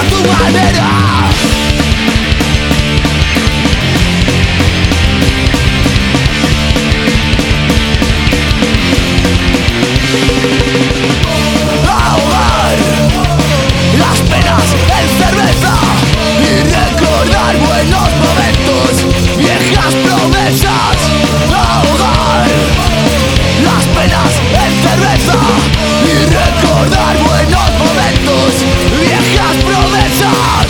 a tu manera. Ahogar las penas en cerveza y recordar buenos momentos, viejas promesas. Ahogar las penas en cerveza y recordar buenos momentos, viejas promesas.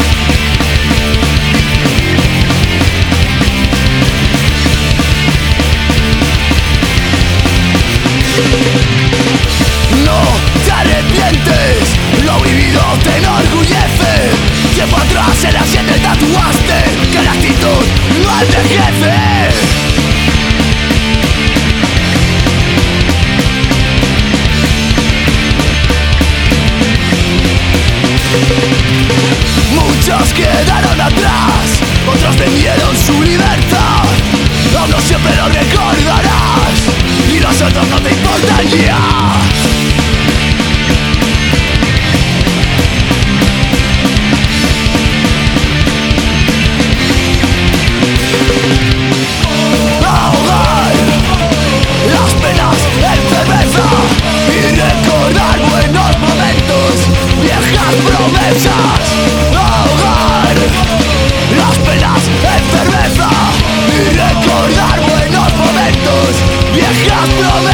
No te arrepientes, lo vivido te enorgullece. Tiempo atrás en la sien te tatuaste que la actitud no envejece. Muchos quedaron atrás, otros vendieron su libertad. A uno siempre lo recordarás y los otros no te importan ya. Ahogar las penas en cerveza y recordar buenos momentos, viejas promesas. Ahogar las penas en cerveza y recordar buenos momentos, viejas promesas.